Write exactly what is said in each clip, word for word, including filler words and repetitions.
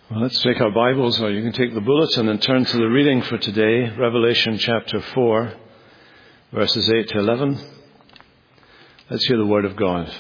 Well, let's take our Bibles, or you can take the bulletin and turn to the reading for today, Revelation chapter four, verses eight to eleven. Let's hear the word of God.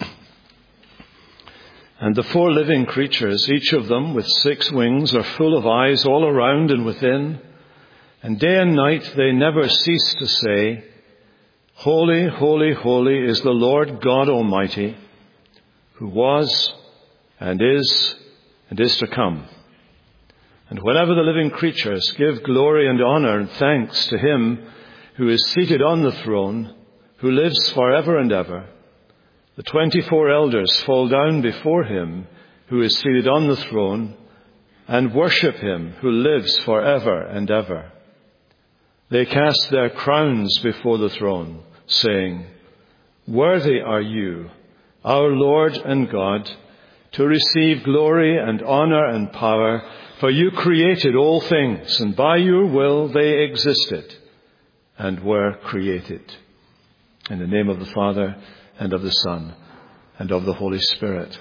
And the four living creatures, each of them with six wings, are full of eyes all around and within. And day and night they never cease to say, Holy, holy, holy is the Lord God Almighty, who was and is and is to come. And whenever the living creatures give glory and honor and thanks to him who is seated on the throne, who lives forever and ever, the twenty-four elders fall down before him who is seated on the throne and worship him who lives forever and ever. They cast their crowns before the throne, saying, Worthy are you, our Lord and God, to receive glory and honor and power, for you created all things, and by your will they existed and were created. In the name of the Father, and of the Son, and of the Holy Spirit.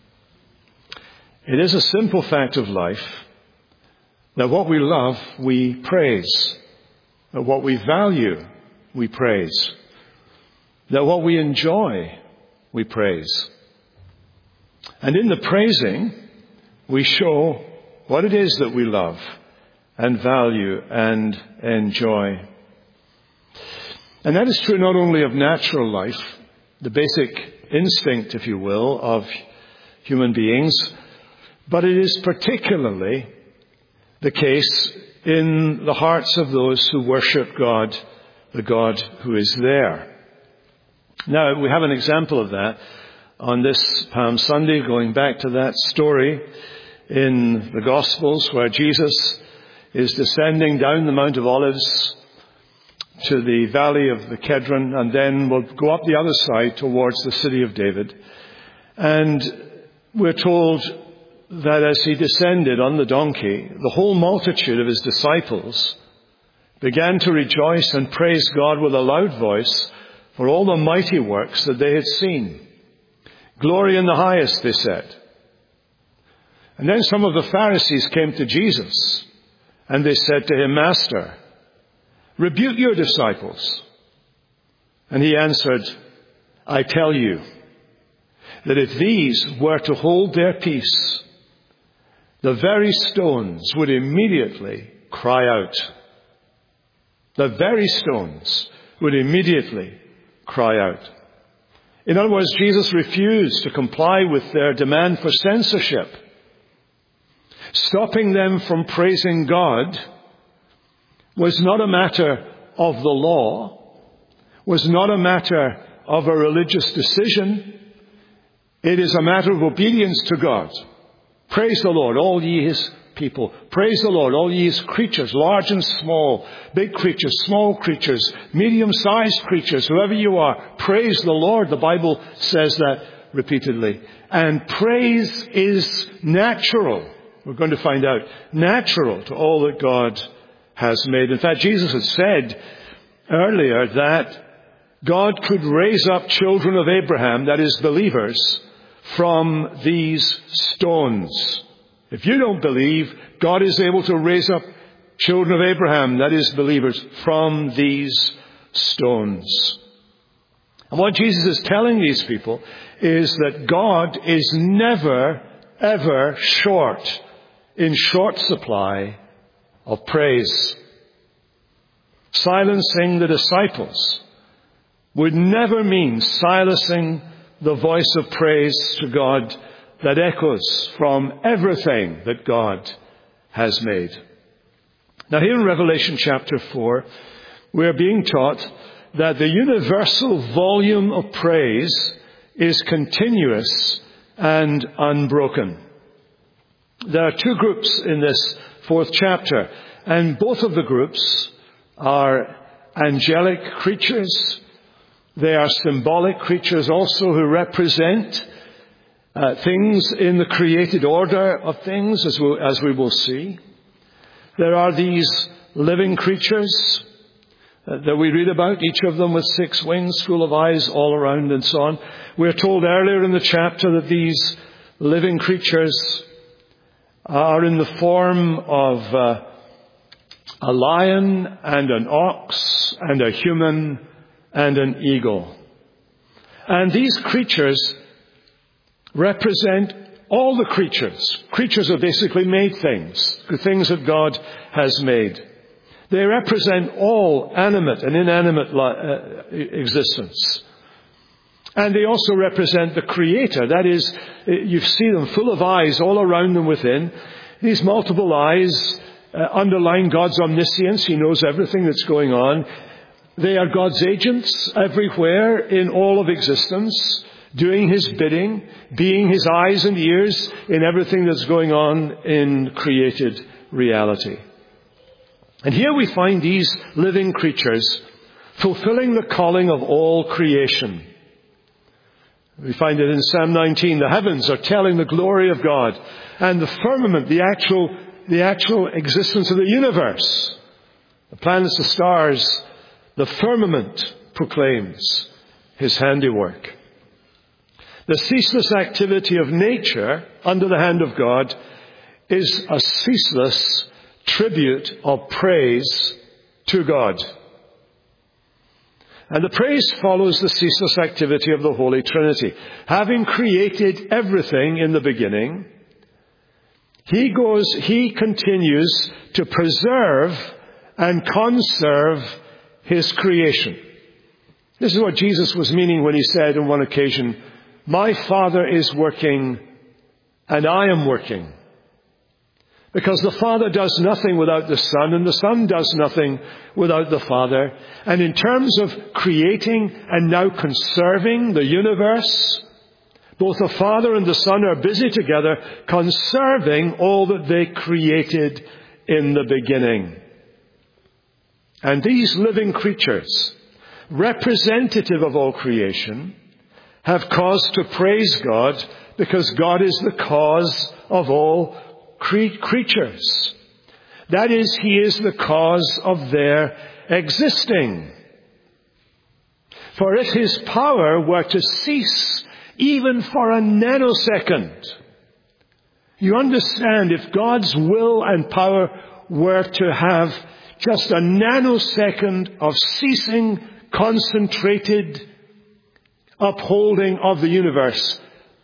It is a simple fact of life that what we love, we praise. That what we value, we praise. That what we enjoy, we praise. And in the praising, we show what it is that we love and value and enjoy. And that is true not only of natural life, the basic instinct, if you will, of human beings, but it is particularly the case in the hearts of those who worship God, the God who is there. Now, we have an example of that on this Palm Sunday, going back to that story in the Gospels where Jesus is descending down the Mount of Olives to the valley of the Kedron, and then will go up the other side towards the city of David. And we're told that as he descended on the donkey, the whole multitude of his disciples began to rejoice and praise God with a loud voice for all the mighty works that they had seen. Glory in the highest, they said. And then some of the Pharisees came to Jesus, and they said to him, Master, rebuke your disciples. And he answered, I tell you that if these were to hold their peace, the very stones would immediately cry out. The very stones would immediately cry out. In other words, Jesus refused to comply with their demand for censorship. Stopping them from praising God was not a matter of the law, was not a matter of a religious decision. It is a matter of obedience to God. Praise the Lord, all ye his people. Praise the Lord, all ye his creatures, large and small, big creatures, small creatures, medium-sized creatures, whoever you are. Praise the Lord. The Bible says that repeatedly. And praise is natural. We're going to find out. Natural to all that God has made. In fact, Jesus had said earlier that God could raise up children of Abraham, that is believers, from these stones. If you don't believe, God is able to raise up children of Abraham, that is believers, from these stones. And what Jesus is telling these people is that God is never, ever short, in short supply of praise. Silencing the disciples would never mean silencing the voice of praise to God that echoes from everything that God has made. Now here in Revelation chapter four, we are being taught that the universal volume of praise is continuous and unbroken. There are two groups in this fourth chapter, and both of the groups are angelic creatures. They are symbolic creatures also who represent uh, things in the created order of things, as we, as we will see. There are these living creatures uh, that we read about, each of them with six wings, full of eyes all around and so on. We're told earlier in the chapter that these living creatures are in the form of uh, a lion and an ox and a human and an eagle. And these creatures represent all the creatures. Creatures are basically made things, the things that God has made. They represent all animate and inanimate li- uh, existence. And they also represent the Creator. That is, you see them full of eyes all around them within. These multiple eyes uh, underline God's omniscience. He knows everything that's going on. They are God's agents everywhere in all of existence, doing His bidding, being His eyes and ears in everything that's going on in created reality. And here we find these living creatures fulfilling the calling of all creation. We find it in Psalm nineteen. The heavens are telling the glory of God, and the firmament, the actual, the actual existence of the universe, the planets, the stars, the firmament proclaims His handiwork. The ceaseless activity of nature under the hand of God is a ceaseless tribute of praise to God. And the praise follows the ceaseless activity of the Holy Trinity. Having created everything in the beginning, He goes, He continues to preserve and conserve His creation. This is what Jesus was meaning when He said on one occasion, "My Father is working and I am working." Because the Father does nothing without the Son, and the Son does nothing without the Father. And in terms of creating and now conserving the universe, both the Father and the Son are busy together conserving all that they created in the beginning. And these living creatures, representative of all creation, have cause to praise God because God is the cause of all creatures. That is, He is the cause of their existing. For if His power were to cease even for a nanosecond, you understand, if God's will and power were to have just a nanosecond of ceasing, concentrated upholding of the universe,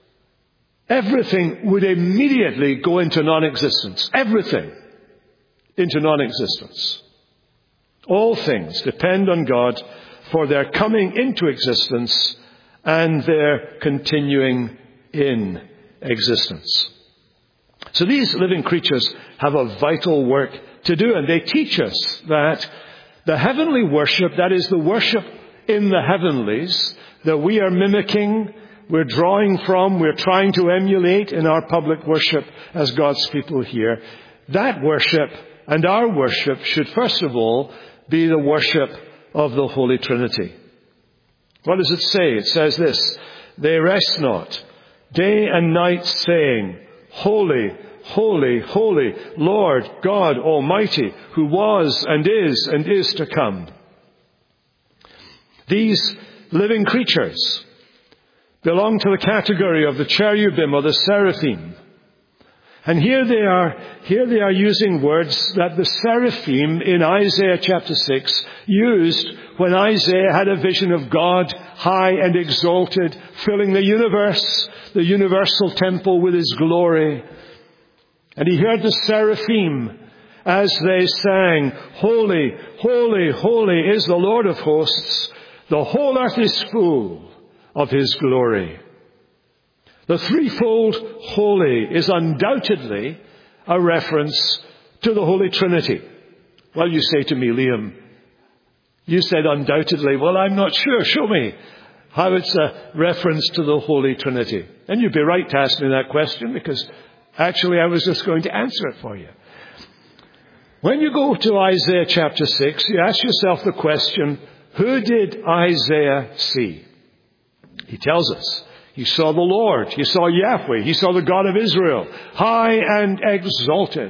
everything would immediately go into non-existence. Everything into non-existence. All things depend on God for their coming into existence and their continuing in existence. So these living creatures have a vital work to do, and they teach us that the heavenly worship, that is the worship in the heavenlies, that we are mimicking, we're drawing from, we're trying to emulate in our public worship as God's people here. That worship and our worship should first of all be the worship of the Holy Trinity. What does it say? It says this: "They rest not, day and night, saying, Holy, holy, holy, Lord God Almighty, who was and is and is to come." These living creatures belong to the category of the cherubim or the seraphim. And here they are, here they are using words that the seraphim in Isaiah chapter six used when Isaiah had a vision of God high and exalted, filling the universe, the universal temple with His glory. And he heard the seraphim as they sang, "Holy, holy, holy is the Lord of hosts. The whole earth is full of His glory." The threefold holy is undoubtedly a reference to the Holy Trinity. Well, you say to me, "Liam, you said undoubtedly." Well, I'm not sure. Show me how it's a reference to the Holy Trinity. And you'd be right to ask me that question, because actually I was just going to answer it for you. When you go to Isaiah chapter six, you ask yourself the question, who did Isaiah see? He tells us. He saw the Lord. He saw Yahweh. He saw the God of Israel, high and exalted.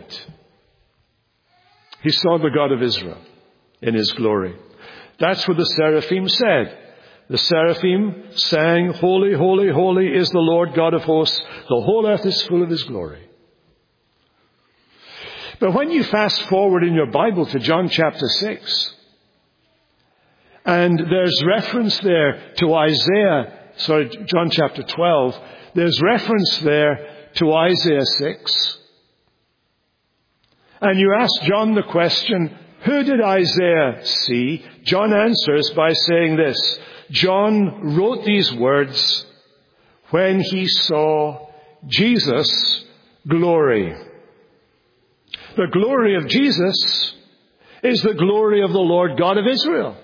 He saw the God of Israel in His glory. That's what the seraphim said. The seraphim sang, "Holy, holy, holy is the Lord God of hosts. The whole earth is full of His glory." But when you fast forward in your Bible to John chapter six, and there's reference there to Isaiah, sorry, John chapter twelve, there's reference there to Isaiah six. And you ask John the question, who did Isaiah see? John answers by saying this: John wrote these words when he saw Jesus' glory. The glory of Jesus is the glory of the Lord God of Israel.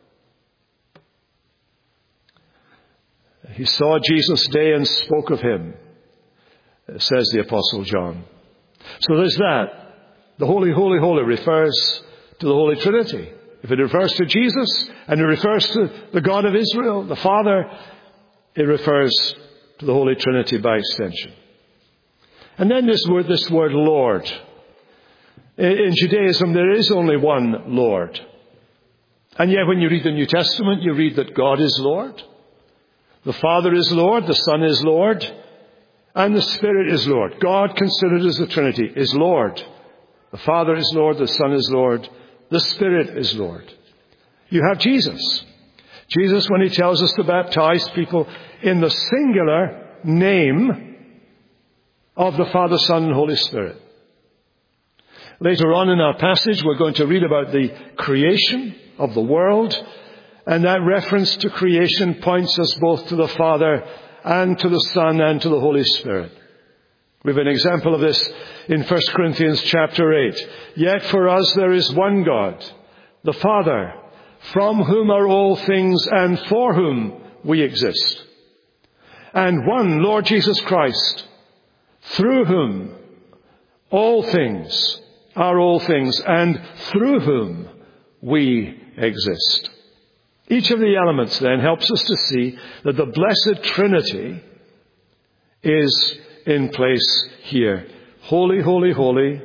He saw Jesus' day and spoke of him, says the Apostle John. So there's that. The Holy, Holy, Holy refers to the Holy Trinity. If it refers to Jesus and it refers to the God of Israel, the Father, it refers to the Holy Trinity by extension. And then this word, this word Lord. In Judaism, there is only one Lord. And yet when you read the New Testament, you read that God is Lord. The Father is Lord, the Son is Lord, and the Spirit is Lord. God, considered as the Trinity, is Lord. The Father is Lord, the Son is Lord, the Spirit is Lord. You have Jesus. Jesus, when he tells us to baptize people in the singular name of the Father, Son, and Holy Spirit. Later on in our passage, we're going to read about the creation of the world, and that reference to creation points us both to the Father and to the Son and to the Holy Spirit. We have an example of this in First Corinthians chapter eight. Yet for us there is one God, the Father, from whom are all things and for whom we exist. And one Lord Jesus Christ, through whom all things are all things and through whom we exist. Each of the elements then helps us to see that the blessed Trinity is in place here. Holy, holy, holy,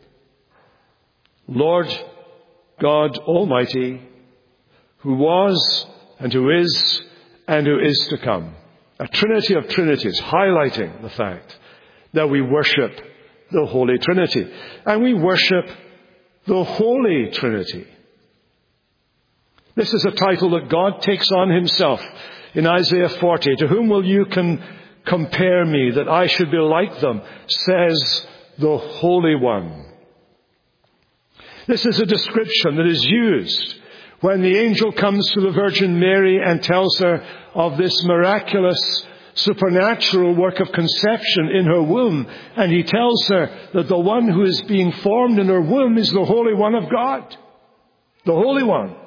Lord God Almighty, who was and who is and who is to come. A trinity of trinities, highlighting the fact that we worship the Holy Trinity. And we worship the Holy Trinity. This is a title that God takes on himself in Isaiah forty. To whom will you con- compare me that I should be like them, says the Holy One. This is a description that is used when the angel comes to the Virgin Mary and tells her of this miraculous supernatural work of conception in her womb. And he tells her that the one who is being formed in her womb is the Holy One of God. The Holy One.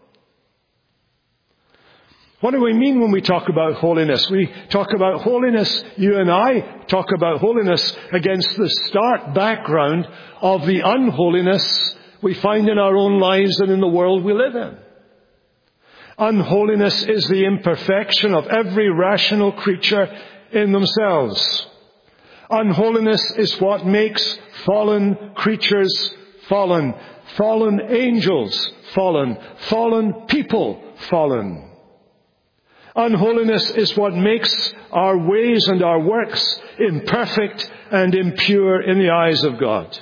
What do we mean when we talk about holiness? We talk about holiness, you and I talk about holiness against the stark background of the unholiness we find in our own lives and in the world we live in. Unholiness is the imperfection of every rational creature in themselves. Unholiness is what makes fallen creatures fallen, fallen angels fallen, fallen people fallen. Unholiness is what makes our ways and our works imperfect and impure in the eyes of God.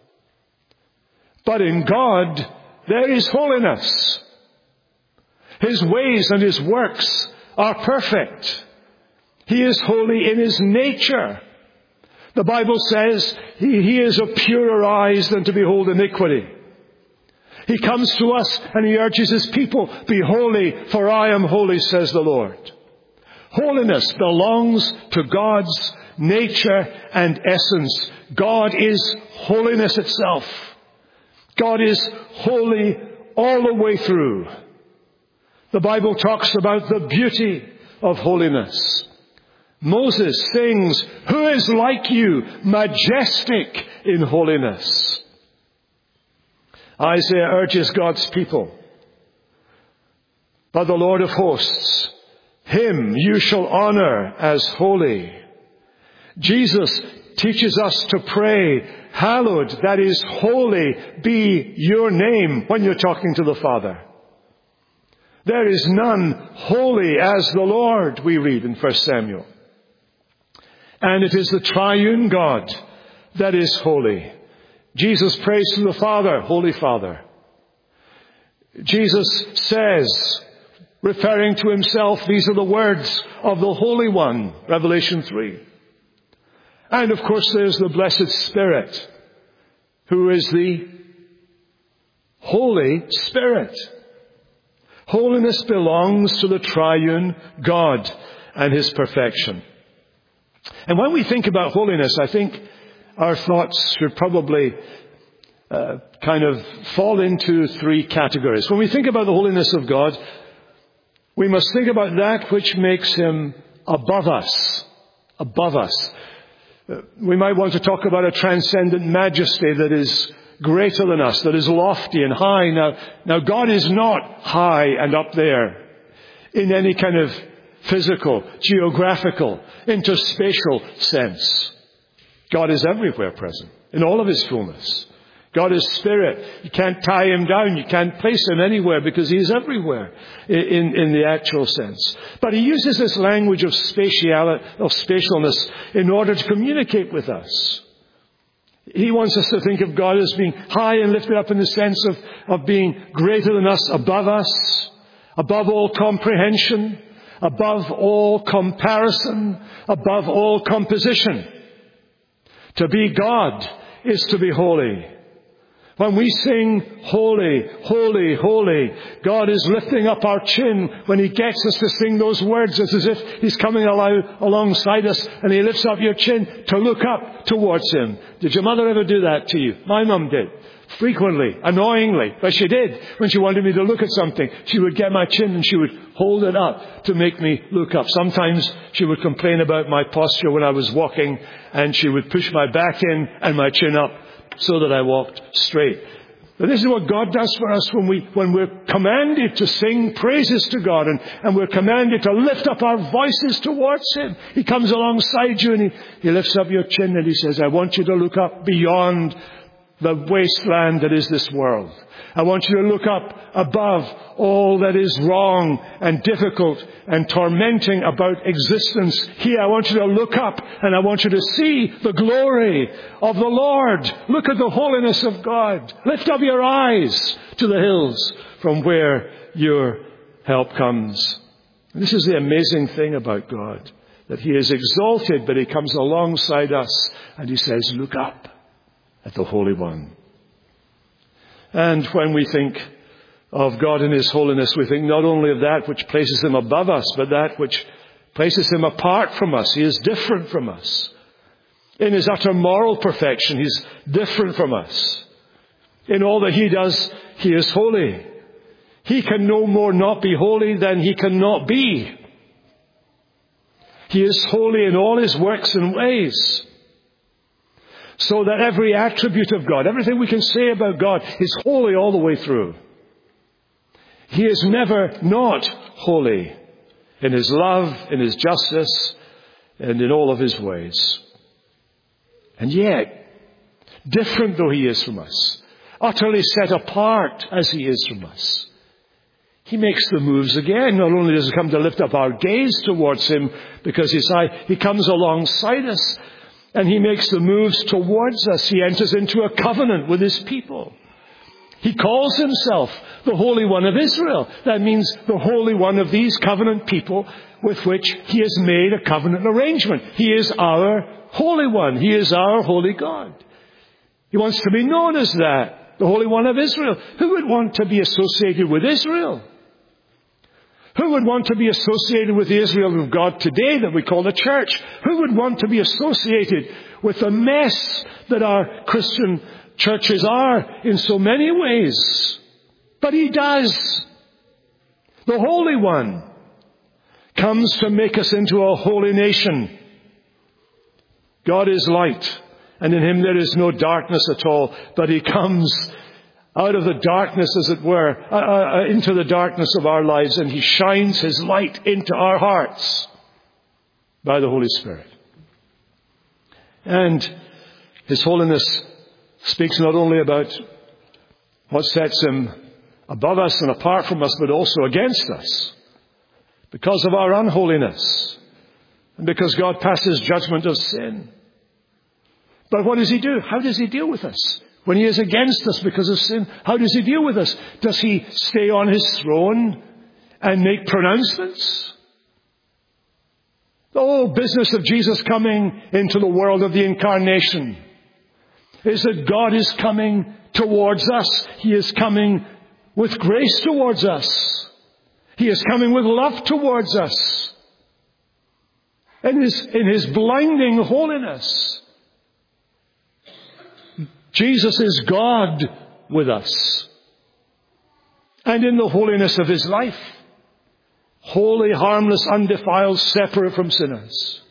But in God, there is holiness. His ways and his works are perfect. He is holy in his nature. The Bible says he, he is of purer eyes than to behold iniquity. He comes to us and he urges his people, be holy, for I am holy, says the Lord. Holiness belongs to God's nature and essence. God is holiness itself. God is holy all the way through. The Bible talks about the beauty of holiness. Moses sings, who is like you, majestic in holiness? Isaiah urges God's people, but the Lord of hosts, him you shall honor as holy. Jesus teaches us to pray, hallowed, that is holy, be your name when you're talking to the Father. There is none holy as the Lord, we read in First Samuel. And it is the triune God that is holy. Jesus prays to the Father, Holy Father. Jesus says, referring to himself, these are the words of the Holy One, Revelation three. And of course there's the Blessed Spirit, who is the Holy Spirit. Holiness belongs to the triune God and his perfection. And when we think about holiness, I think our thoughts should probably uh, kind of fall into three categories. When we think about the holiness of God, we must think about that which makes him above us. Above us. Uh, we might want to talk about a transcendent majesty that is greater than us, that is lofty and high. Now, now God is not high and up there in any kind of physical, geographical, interspatial sense. God is everywhere present, in all of his fullness. God is spirit. You can't tie him down. You can't place him anywhere because he is everywhere in, in the actual sense. But he uses this language of spatiality, of spatialness in order to communicate with us. He wants us to think of God as being high and lifted up in the sense of, of being greater than us, above us, above all comprehension, above all comparison, above all composition. To be God is to be holy. When we sing, holy, holy, holy, God is lifting up our chin when he gets us to sing those words. It's as if he's coming along, alongside us and he lifts up your chin to look up towards him. Did your mother ever do that to you? My mum did. Frequently, annoyingly, but she did. When she wanted me to look at something, she would get my chin and she would hold it up to make me look up. Sometimes she would complain about my posture when I was walking, and she would push my back in and my chin up so that I walked straight. But this is what God does for us when, we, when we're commanded to sing praises to God, and, and we're commanded to lift up our voices towards him. He comes alongside you and he, he lifts up your chin and he says, I want you to look up beyond the wasteland that is this world. I want you to look up above all that is wrong and difficult and tormenting about existence. Here, I want you to look up and I want you to see the glory of the Lord. Look at the holiness of God. Lift up your eyes to the hills from where your help comes. And this is the amazing thing about God, that he is exalted, but he comes alongside us and he says, look up at the Holy One. And when we think of God in his holiness, we think not only of that which places him above us, but that which places him apart from us. He is different from us. In his utter moral perfection, he's different from us. In all that he does, he is holy. He can no more not be holy than he can not be. He is holy in all his works and ways. So that every attribute of God, everything we can say about God, is holy all the way through. He is never not holy in his love, in his justice, and in all of his ways. And yet, different though he is from us, utterly set apart as he is from us, he makes the moves again. Not only does he come to lift up our gaze towards him because he's high, he comes alongside us. And he makes the moves towards us. He enters into a covenant with his people. He calls himself the Holy One of Israel. That means the Holy One of these covenant people with which he has made a covenant arrangement. He is our Holy One. He is our Holy God. He wants to be known as that, the Holy One of Israel. Who would want to be associated with Israel? Who would want to be associated with the Israel of God today that we call the church? Who would want to be associated with the mess that our Christian churches are in so many ways? But he does. The Holy One comes to make us into a holy nation. God is light, and in him there is no darkness at all, but he comes out of the darkness, as it were, uh, uh, into the darkness of our lives, and he shines his light into our hearts by the Holy Spirit. And his holiness speaks not only about what sets him above us and apart from us, but also against us because of our unholiness and because God passes judgment of sin. But what does he do? How does he deal with us? When he is against us because of sin, how does he deal with us? Does he stay on his throne and make pronouncements? The whole business of Jesus coming into the world of the incarnation is that God is coming towards us. He is coming with grace towards us. He is coming with love towards us. In his, in his blinding holiness, Jesus is God with us. And in the holiness of his life, holy, harmless, undefiled, separate from sinners.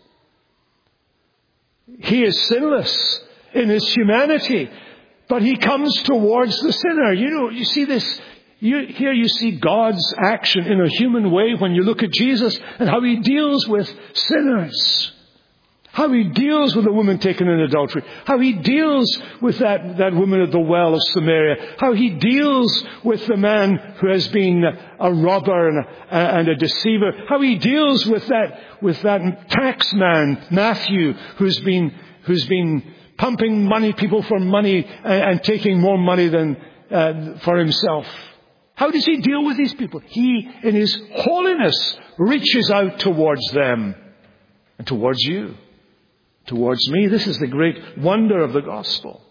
He is sinless in his humanity, but he comes towards the sinner. You know, you see this, you, here you see God's action in a human way when you look at Jesus and how he deals with sinners. How he deals with a woman taken in adultery. How he deals with that, that woman at the well of Samaria. How he deals with the man who has been a robber and a, and a deceiver. How he deals with that, with that tax man, Matthew, who's been, who's been pumping money, people for money and, and taking more money than uh, for himself. How does he deal with these people? He, in his holiness, reaches out towards them and towards you. Towards me. This is the great wonder of the gospel.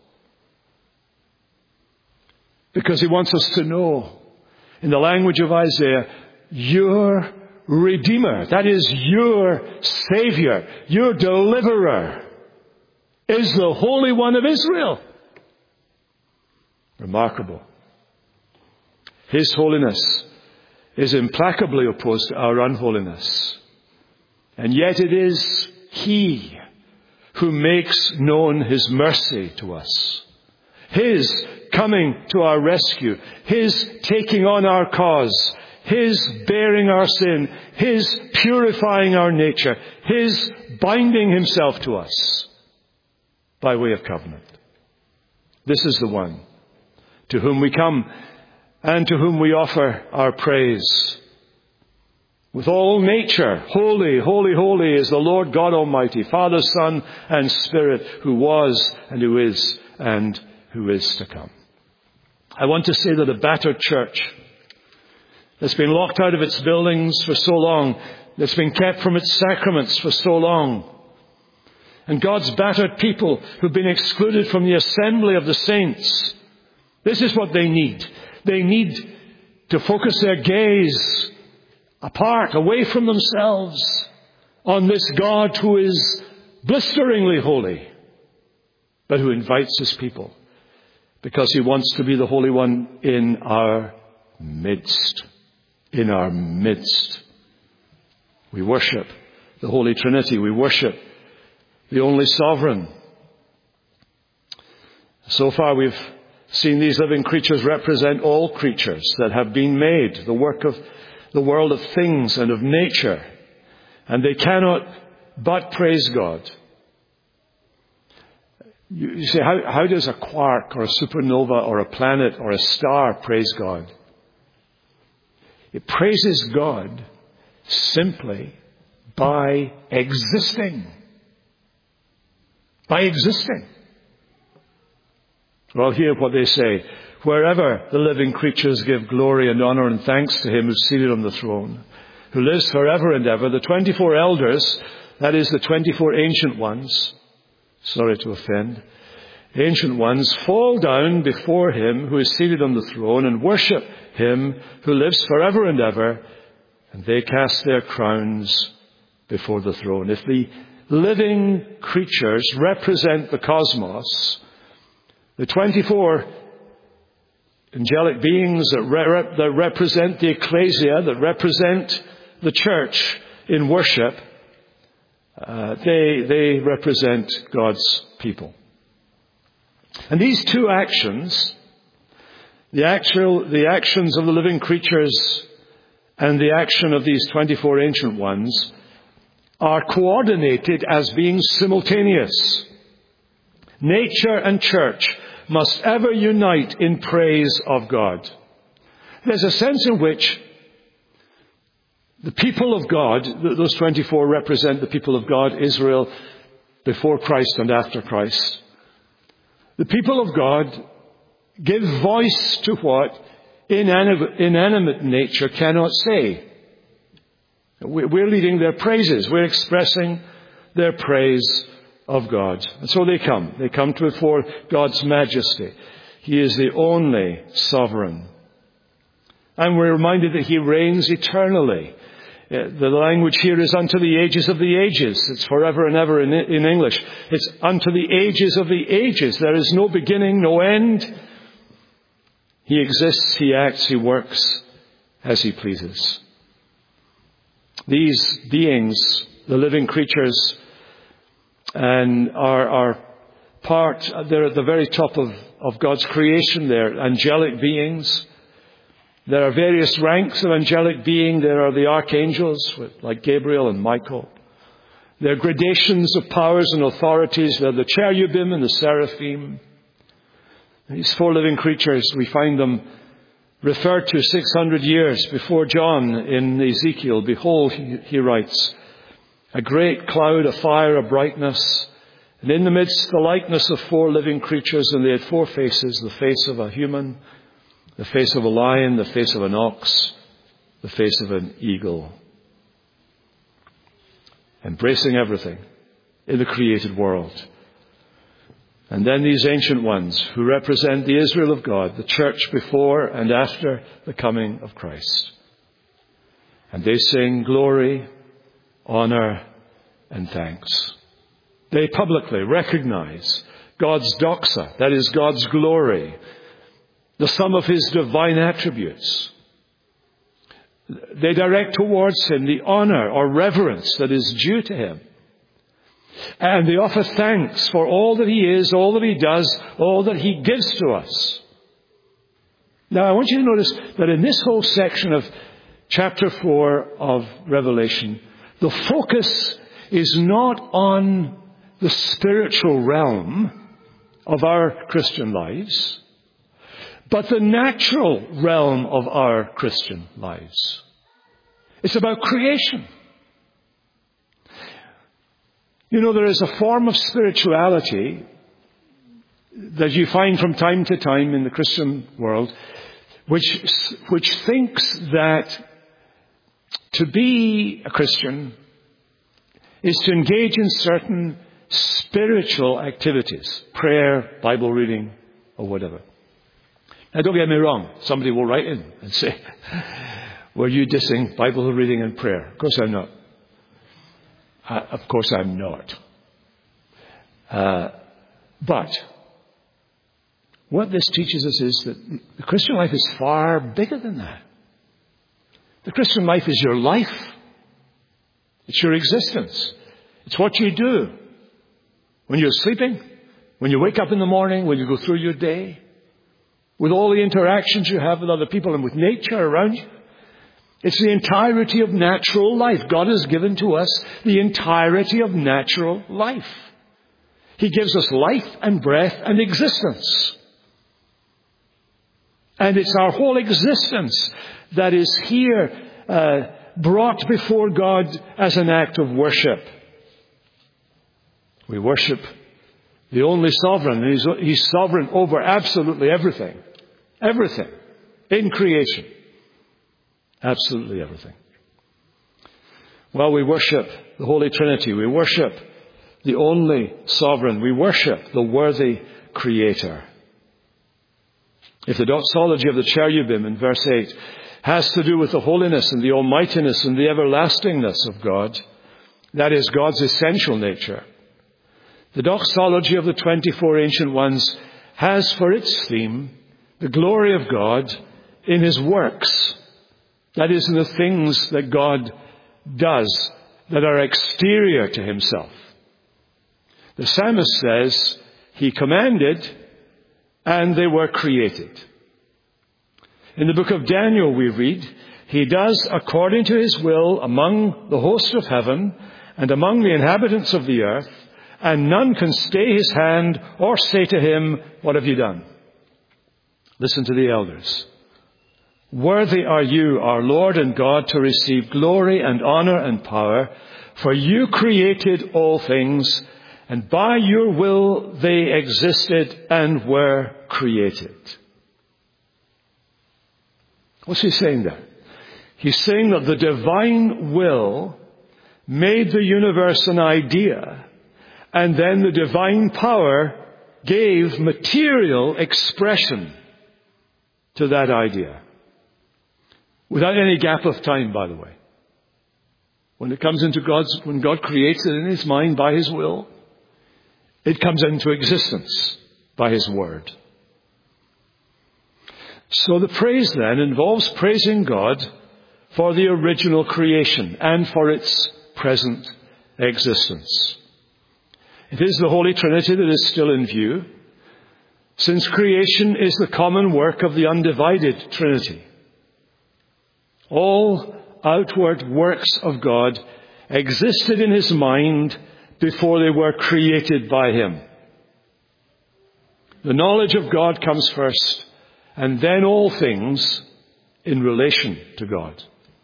Because he wants us to know, in the language of Isaiah, your Redeemer, that is your Savior, your Deliverer, is the Holy One of Israel. Remarkable. His holiness is implacably opposed to our unholiness. And yet it is He who makes known His mercy to us. His coming to our rescue. His taking on our cause. His bearing our sin. His purifying our nature. His binding Himself to us by way of covenant. This is the one to whom we come and to whom we offer our praise. With all nature, holy, holy, holy is the Lord God Almighty, Father, Son, and Spirit, who was and who is and who is to come. I want to say that a battered church that's been locked out of its buildings for so long, that's been kept from its sacraments for so long, and God's battered people who've been excluded from the assembly of the saints, this is what they need. They need to focus their gaze apart, away from themselves, on this God who is blisteringly holy, but who invites His people because He wants to be the Holy One in our midst. In our midst. We worship the Holy Trinity. We worship the only sovereign. So far we've seen these living creatures represent all creatures that have been made, the work of the world of things and of nature. And they cannot but praise God. You, you say, how, how does a quark or a supernova or a planet or a star praise God? It praises God simply by existing. By existing. Well, hear what they say. Wherever the living creatures give glory and honor and thanks to Him who's seated on the throne, who lives forever and ever, the twenty-four elders, that is the twenty-four ancient ones, sorry to offend, ancient ones, fall down before Him who is seated on the throne and worship Him who lives forever and ever, and they cast their crowns before the throne. If the living creatures represent the cosmos, the twenty-four angelic beings that, re- that represent the ecclesia, that represent the church in worship, uh, they, they represent God's people. And these two actions, the actual, the actions of the living creatures and the action of these twenty-four ancient ones, are coordinated as being simultaneous. Nature and church must ever unite in praise of God. There's a sense in which the people of God, those twenty-four represent the people of God, Israel before Christ and after Christ. The people of God give voice to what inanimate, inanimate nature cannot say. We're leading their praises. We're expressing their praise of God. And so they come. They come to before God's majesty. He is the only sovereign. And we're reminded that He reigns eternally. The language here is unto the ages of the ages. It's forever and ever in, in English. It's unto the ages of the ages. There is no beginning, no end. He exists, He acts, He works as He pleases. These beings, the living creatures, and are, are part, they're at the very top of, of God's creation. They're angelic beings. There are various ranks of angelic being. There are the archangels, like Gabriel and Michael. There are gradations of powers and authorities. There are the cherubim and the seraphim. These four living creatures, we find them referred to six hundred years before John in Ezekiel. Behold, he, he writes, a great cloud of fire of brightness, and in the midst the likeness of four living creatures, and they had four faces, the face of a human, the face of a lion, the face of an ox, the face of an eagle. Embracing everything in the created world. And then these ancient ones who represent the Israel of God, the church before and after the coming of Christ. And they sing glory, honor, and thanks. They publicly recognize God's doxa, that is God's glory, the sum of His divine attributes. They direct towards Him the honor or reverence that is due to Him. And they offer thanks for all that He is, all that He does, all that He gives to us. Now, I want you to notice that in this whole section of chapter four of Revelation, the focus is not on the spiritual realm of our Christian lives, but the natural realm of our Christian lives. It's about creation. You know, there is a form of spirituality that you find from time to time in the Christian world, which, which thinks that to be a Christian is to engage in certain spiritual activities, prayer, Bible reading, or whatever. Now, don't get me wrong. Somebody will write in and say, were you dissing Bible reading and prayer? Of course I'm not. Uh, of course I'm not. Uh, but what this teaches us is that the Christian life is far bigger than that. The Christian life is your life. It's your existence. It's what you do when you're sleeping, when you wake up in the morning, when you go through your day, with all the interactions you have with other people and with nature around you. It's the entirety of natural life. God has given to us the entirety of natural life. He gives us life and breath and existence. And it's our whole existence that is here uh, brought before God as an act of worship. We worship the only sovereign. And he's, he's sovereign over absolutely everything. Everything in creation. Absolutely everything. Well, we worship the Holy Trinity. We worship the only sovereign. We worship the worthy Creator. If the doxology of the cherubim in verse eight has to do with the holiness and the almightiness and the everlastingness of God, that is God's essential nature, the doxology of the twenty-four ancient ones has for its theme the glory of God in His works. That is, in the things that God does that are exterior to Himself. The psalmist says, He commanded and they were created. In the book of Daniel we read, He does according to His will among the host of heaven and among the inhabitants of the earth, and none can stay His hand or say to Him, what have you done? Listen to the elders. Worthy are you, our Lord and God, to receive glory and honor and power, for you created all things, and by your will they existed and were created. What's he saying there? He's saying that the divine will made the universe an idea, and then the divine power gave material expression to that idea. Without any gap of time, by the way. When it comes into God's, when God creates it in His mind by His will, it comes into existence by His word. So the praise then involves praising God for the original creation and for its present existence. It is the Holy Trinity that is still in view, since creation is the common work of the undivided Trinity. All outward works of God existed in His mind before they were created by Him. The knowledge of God comes first, and then all things in relation to God.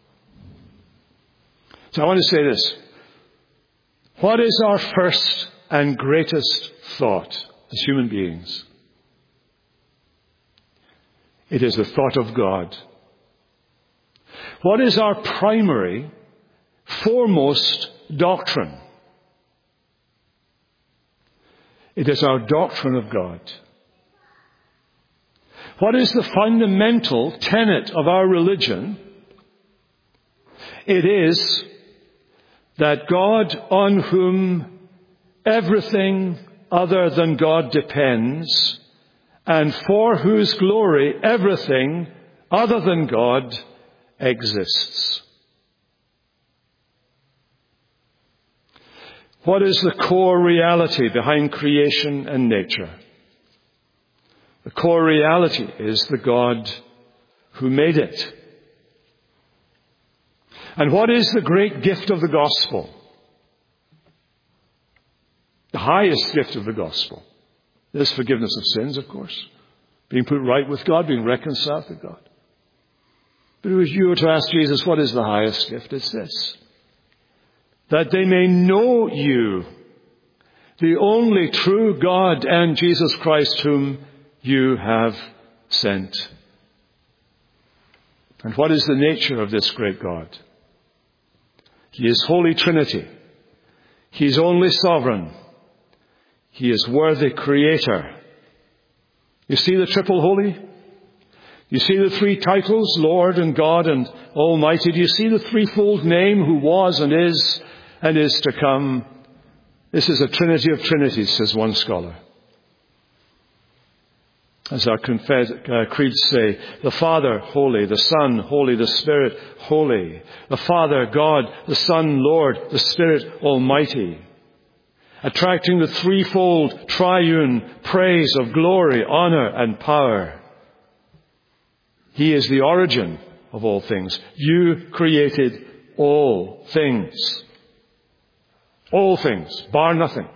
So I want to say this. What is our first and greatest thought as human beings? It is the thought of God. What is our primary, foremost doctrine? It is our doctrine of God. What is the fundamental tenet of our religion? It is that God, on whom everything other than God depends, and for whose glory everything other than God exists. What is the core reality behind creation and nature? The core reality is the God who made it. And what is the great gift of the gospel? The highest gift of the gospel. There's forgiveness of sins, of course. Being put right with God, being reconciled to God. But if you were to ask Jesus, what is the highest gift? It's this. That they may know you, the only true God, and Jesus Christ whom you have sent. And what is the nature of this great God? He is Holy Trinity. He is only sovereign. He is worthy creator. You see the triple holy? You see the three titles, Lord and God and Almighty? Do you see the threefold name, who was and is and is to come? This is a trinity of trinities, says one scholar. As our confess, uh, creeds say, the Father, holy, the Son, holy, the Spirit, holy. The Father, God, the Son, Lord, the Spirit, Almighty. Attracting the threefold triune praise of glory, honor, and power. He is the origin of all things. You created all things. All things, bar nothing.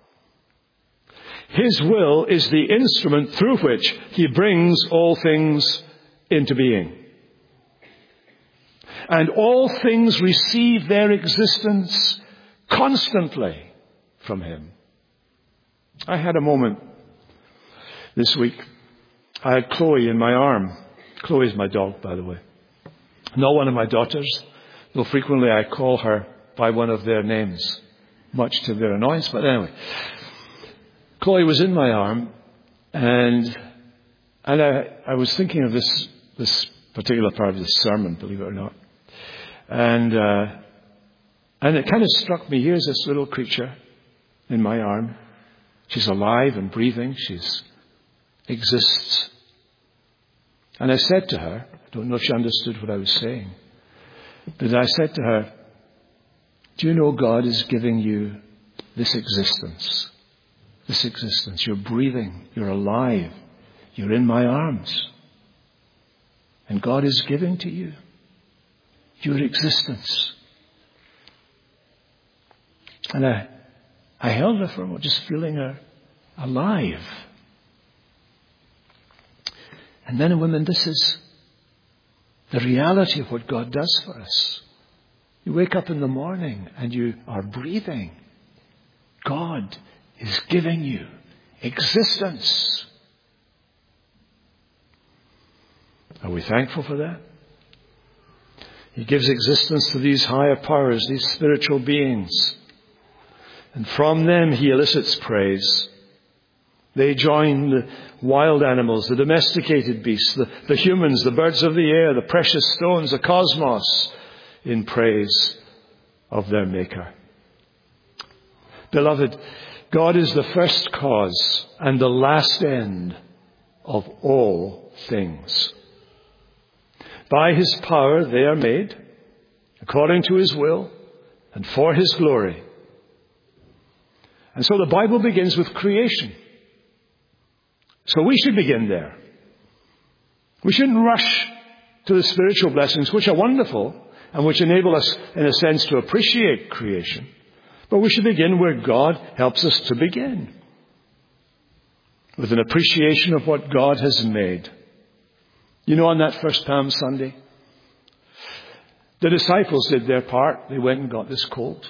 His will is the instrument through which He brings all things into being. And all things receive their existence constantly from Him. I had a moment this week. I had Chloe in my arm. Chloe is my dog, by the way. Not one of my daughters, though frequently I call her by one of their names, much to their annoyance. But anyway, Chloe was in my arm, and and I, I was thinking of this this particular part of this sermon, believe it or not. And uh, and it kind of struck me, here's this little creature in my arm. She's alive and breathing. She exists. And I said to her, I don't know if she understood what I was saying, but I said to her, do you know God is giving you this existence? This existence. You're breathing. You're alive. You're in my arms. And God is giving to you your existence. And I, I held her for a moment, just feeling her alive. And men and women, this is the reality of what God does for us. You wake up in the morning and you are breathing. God is giving you existence. Are we thankful for that? He gives existence to these higher powers, these spiritual beings. And from them he elicits praise. They join the wild animals, the domesticated beasts, the, the humans, the birds of the air, the precious stones, the cosmos, in praise of their Maker. Beloved, God is the first cause and the last end of all things. By his power they are made, according to his will and for his glory. And so the Bible begins with creation. So we should begin there. We shouldn't rush to the spiritual blessings, which are wonderful and which enable us, in a sense, to appreciate creation. But we should begin where God helps us to begin, with an appreciation of what God has made. You know, on that first Palm Sunday, the disciples did their part. They went and got this colt.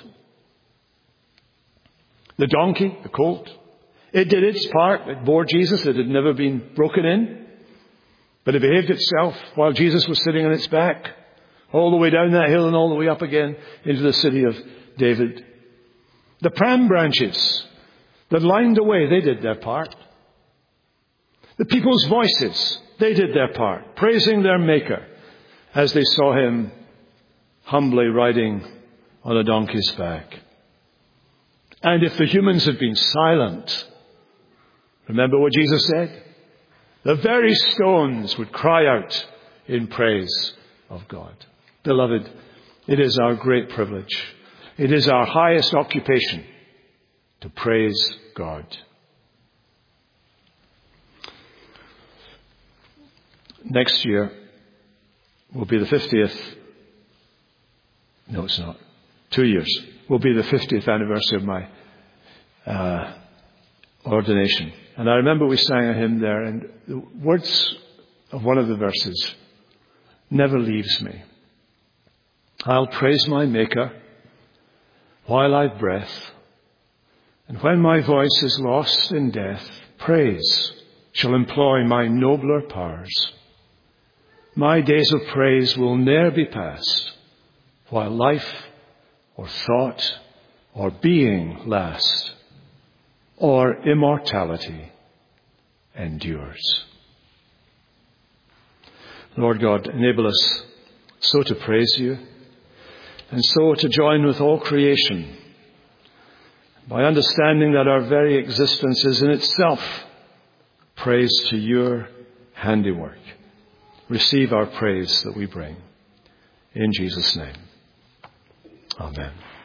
The donkey, the colt, it did its part. It bore Jesus. It had never been broken in. But it behaved itself while Jesus was sitting on its back, all the way down that hill and all the way up again into the city of David. The palm branches that lined the way, they did their part. The people's voices, they did their part, praising their Maker as they saw him humbly riding on a donkey's back. And if the humans had been silent, remember what Jesus said? The very stones would cry out in praise of God. Beloved, it is our great privilege. It is our highest occupation to praise God. Next year will be the fiftieth. No, it's not. Two years will be the fiftieth anniversary of my uh, ordination. And I remember we sang a hymn there, and the words of one of the verses never leaves me. I'll praise my Maker while I've breath, and when my voice is lost in death, praise shall employ my nobler powers. My days of praise will ne'er be past, while life or thought or being last, or immortality endures. Lord God, enable us so to praise you, and so to join with all creation by understanding that our very existence is in itself praise to your handiwork. Receive our praise that we bring. In Jesus' name. Amen.